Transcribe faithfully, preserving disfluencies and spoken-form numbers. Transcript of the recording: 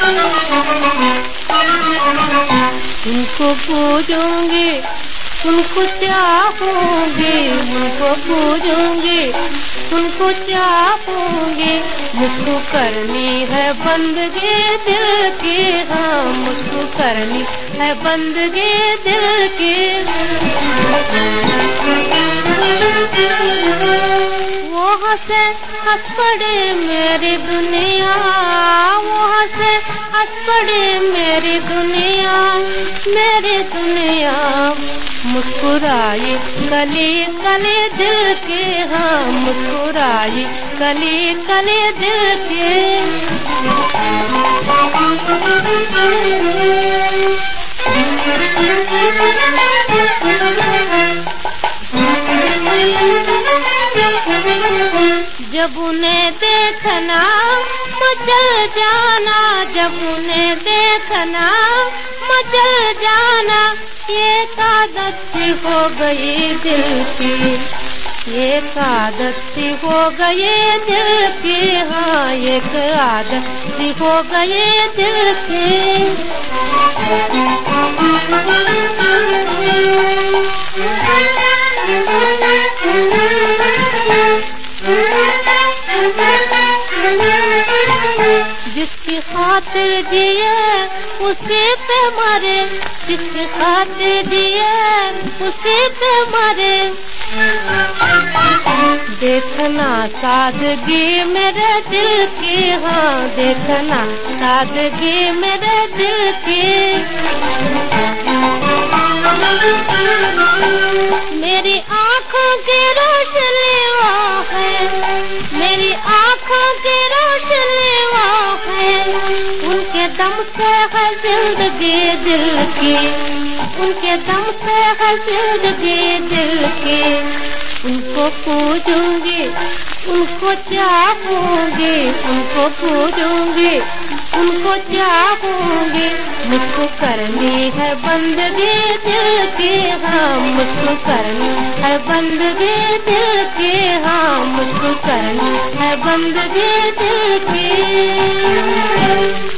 उनको पूजूंगी, उनको चाहूंगी, उनको पूजूंगी, उनको चाहूंगी। मुझको करनी है बंदगी दिल की, हाँ मुझको करनी है बंदगी दिल की। वो हंसे हंस पड़े मेरी दुनिया, वो हंसे हंस पड़े मेरी दुनिया, मेरी दुनिया। मुस्कुराई कली कली दिल के, हाँ मुस्कुराई कली कली दिल के। जब उन्हें देखना मचल जाना, जब उन्हें देखना मचल जाना। ये आदत सी हो गई दिल की, ये आदत सी हो गई दिल की, हाँ एक आदत सी हो गई दिल की। जिसकी खातिर जिए उसी पे मरे, जिसकी खातिर जिए उसी पे मरे। देखना सादगी मेरे दिल की, हाँ देखना सादगी मेरे दिल की। मेरी आँखों की रोशनी वो है, मेरी आँखों की रोशनी वो है। उनके दम से है जिंदगी दिल की, उनके दम से है जिंदगी दिल की। उनको पूजूंगी, उनको चाहूंगी, उनको पूजूंगी, उनको चाहूंगी। मुझको करनी है बंदगी दिल की, हाँ मुझको करनी है बंदगी दिल की, हाँ मुझको करनी है बंदगी दिल की।